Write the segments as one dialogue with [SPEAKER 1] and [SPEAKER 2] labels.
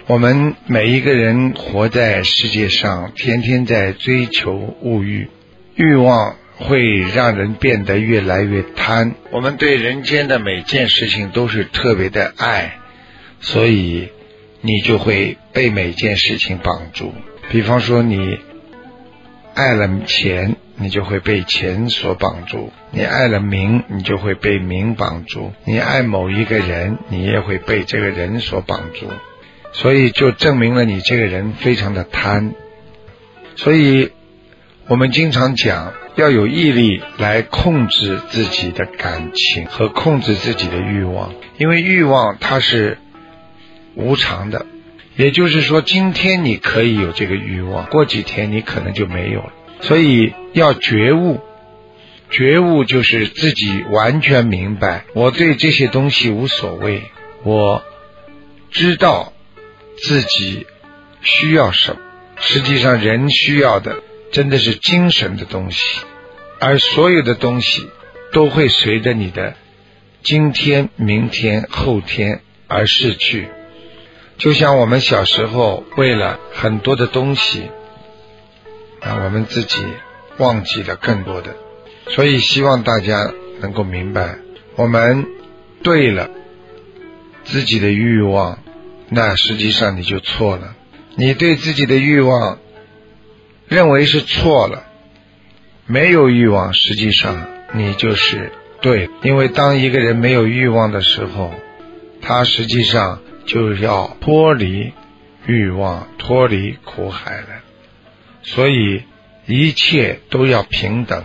[SPEAKER 1] 我们每一个人活在世界上，天天在追求物欲，欲望会让人变得越来越贪。我们对人间的每件事情都是特别的爱，所以你就会被每件事情绑住。比方说你爱了钱，你就会被钱所绑住；你爱了名，你就会被名绑住；你爱某一个人，你也会被这个人所绑住。所以就证明了你这个人非常的贪。所以我们经常讲要有毅力来控制自己的感情和控制自己的欲望，因为欲望它是无常的，也就是说今天你可以有这个欲望，过几天你可能就没有了。所以要觉悟，觉悟就是自己完全明白，我对这些东西无所谓，我知道自己需要什么。实际上人需要的真的是精神的东西，而所有的东西都会随着你的今天、明天、后天而逝去。就像我们小时候为了很多的东西我们自己忘记了更多的。所以希望大家能够明白，我们对了自己的欲望，那实际上你就错了。你对自己的欲望认为是错了，没有欲望实际上你就是对。因为当一个人没有欲望的时候，他实际上就要脱离欲望，脱离苦海了。所以一切都要平等，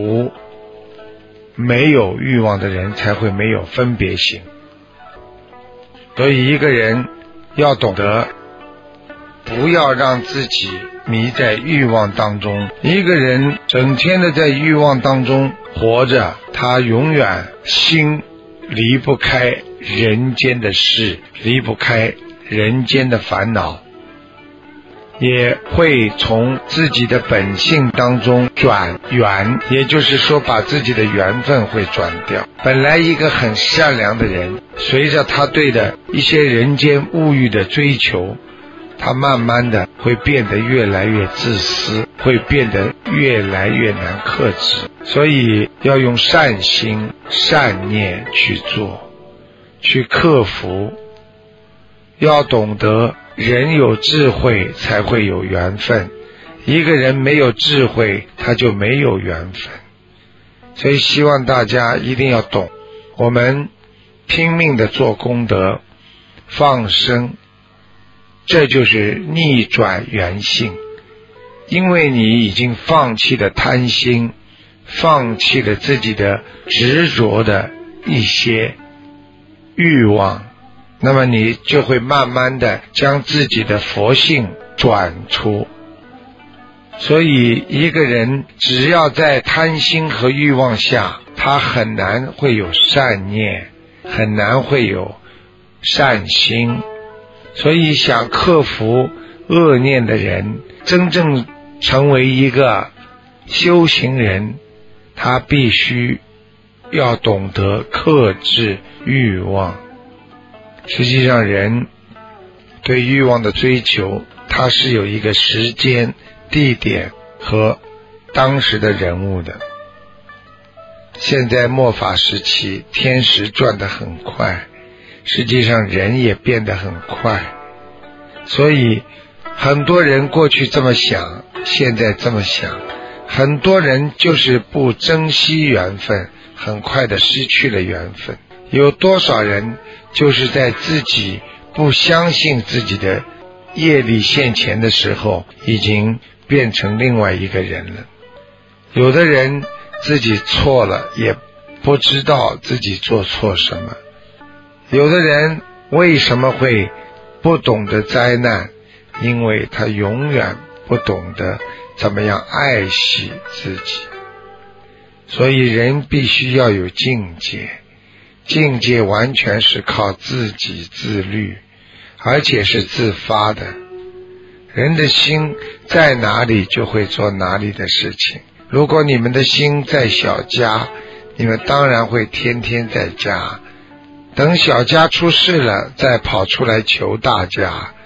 [SPEAKER 1] 没有欲望的人才会没有分别心。所以一个人要懂得不要让自己迷在欲望当中。一个人整天的在欲望当中活着，他永远心离不开人间的事，离不开人间的烦恼，也会从自己的本性当中转缘，也就是说把自己的缘分会转掉。本来一个很善良的人，随着他对的一些人间物欲的追求，他慢慢的会变得越来越自私，会变得越来越难克制。所以要用善心善念去做，去克服。要懂得人有智慧才会有缘分，一个人没有智慧他就没有缘分。所以希望大家一定要懂，我们拼命的做功德放生，这就是逆转缘性。因为你已经放弃了贪心，放弃了自己的执着的一些欲望，那么你就会慢慢的将自己的佛性转出。所以一个人只要在贪心和欲望下，他很难会有善念，很难会有善心。所以想克服恶念的人，真正成为一个修行人，他必须要懂得克制欲望。实际上人对欲望的追求，它是有一个时间、地点和当时的人物的。现在末法时期，天时转得很快，实际上人也变得很快。所以很多人过去这么想，现在这么想，很多人就是不珍惜缘分，很快的失去了缘分。有多少人就是在自己不相信自己的业力现前的时候，已经变成另外一个人了。有的人自己错了，也不知道自己做错什么。有的人为什么会不懂得灾难？因为他永远不懂得怎么样爱惜自己。所以人必须要有境界，境界完全是靠自己自律，而且是自发的。人的心在哪里就会做哪里的事情。如果你们的心在小家，你们当然会天天在家，等小家出事了再跑出来求大家，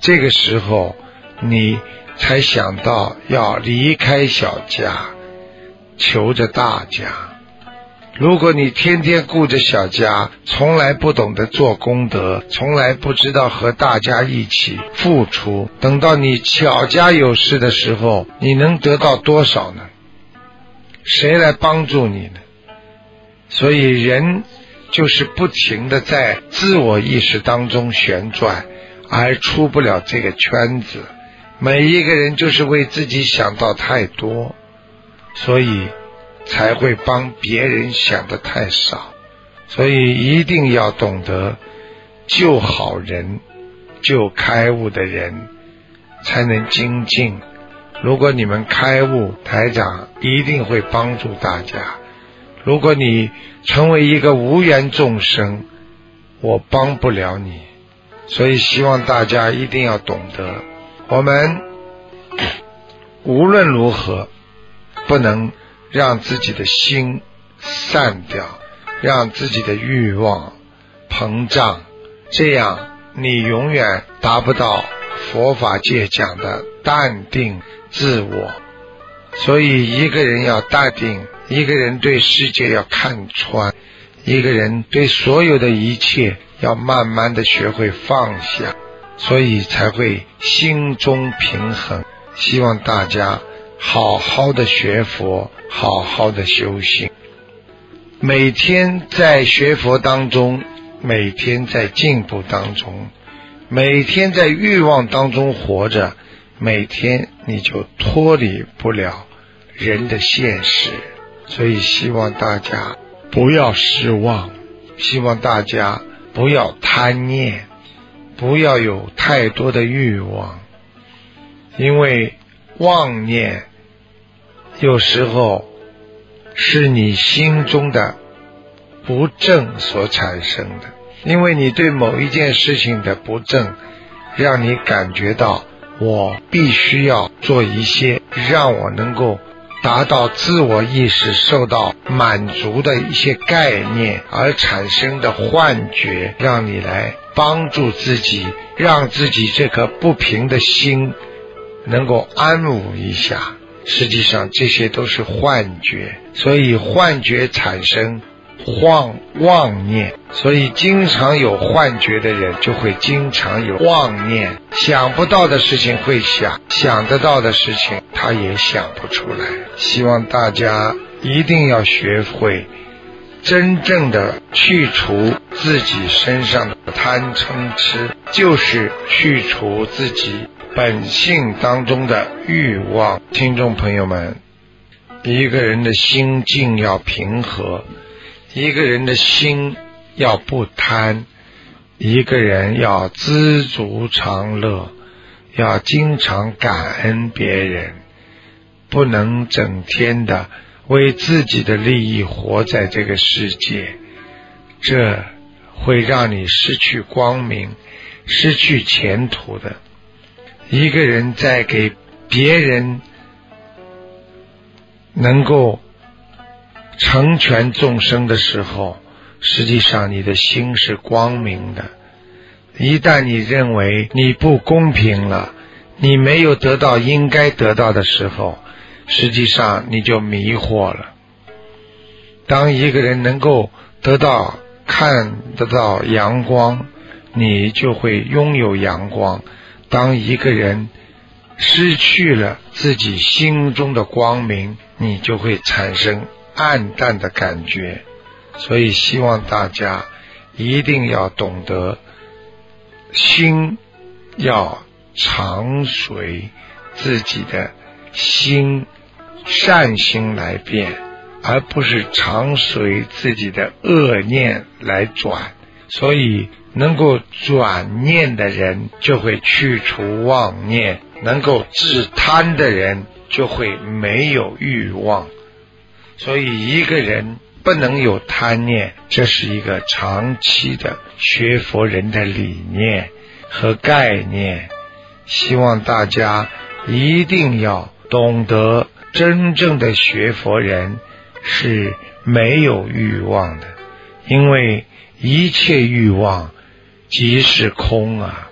[SPEAKER 1] 这个时候你才想到要离开小家，求着大家。如果你天天顾着小家，从来不懂得做功德，从来不知道和大家一起付出，等到你小家有事的时候，你能得到多少呢？谁来帮助你呢？所以人就是不停地在自我意识当中旋转，而出不了这个圈子。每一个人就是为自己想到太多，所以才会帮别人想得太少。所以一定要懂得救好人，救开悟的人才能精进。如果你们开悟，台长一定会帮助大家。如果你成为一个无缘众生，我帮不了你。所以希望大家一定要懂得，我们无论如何不能让自己的心散掉，让自己的欲望膨胀，这样你永远达不到佛法界讲的淡定自我。所以一个人要淡定，一个人对世界要看穿，一个人对所有的一切要慢慢的学会放下，所以才会心中平衡。希望大家好好的学佛，好好的修行，每天在学佛当中，每天在进步当中，每天在欲望当中活着，每天你就脱离不了人的现实。所以希望大家不要失望，希望大家不要贪念，不要有太多的欲望，因为妄念有时候是你心中的不正所产生的，因为你对某一件事情的不正，让你感觉到我必须要做一些让我能够达到自我意识受到满足的一些概念而产生的幻觉，让你来帮助自己，让自己这颗不平的心能够安稳一下。实际上这些都是幻觉，所以幻觉产生妄念，所以经常有幻觉的人就会经常有妄念，想不到的事情会想，想得到的事情他也想不出来。希望大家一定要学会真正的去除自己身上的贪嗔痴，就是去除自己本性当中的欲望。听众朋友们，一个人的心境要平和，一个人的心要不贪，一个人要知足常乐，要经常感恩别人，不能整天的为自己的利益活在这个世界，这会让你失去光明，失去前途的。一个人在给别人能够成全众生的时候，实际上你的心是光明的。一旦你认为你不公平了，你没有得到应该得到的时候，实际上你就迷惑了。当一个人能够看得到阳光，你就会拥有阳光。当一个人失去了自己心中的光明，你就会产生暗淡的感觉。所以希望大家一定要懂得，心要常随自己的心善心来变，而不是常随自己的恶念来转。所以能够转念的人就会去除妄念，能够治贪的人就会没有欲望。所以一个人不能有贪念，这是一个长期的学佛人的理念和概念。希望大家一定要懂得，真正的学佛人是没有欲望的，因为一切欲望即是空啊，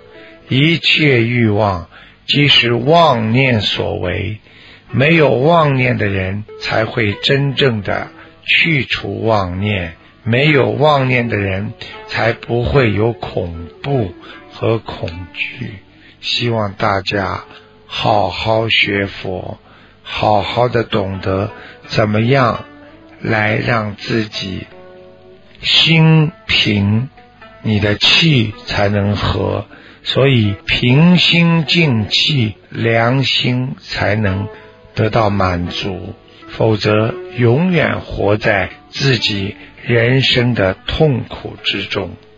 [SPEAKER 1] 一切欲望即是妄念所为，没有妄念的人才会真正的去除妄念，没有妄念的人才不会有恐怖和恐惧。希望大家好好学佛，好好的懂得怎么样来让自己心平，你的气才能和，所以平心静气，良心才能得到满足，否则永远活在自己人生的痛苦之中。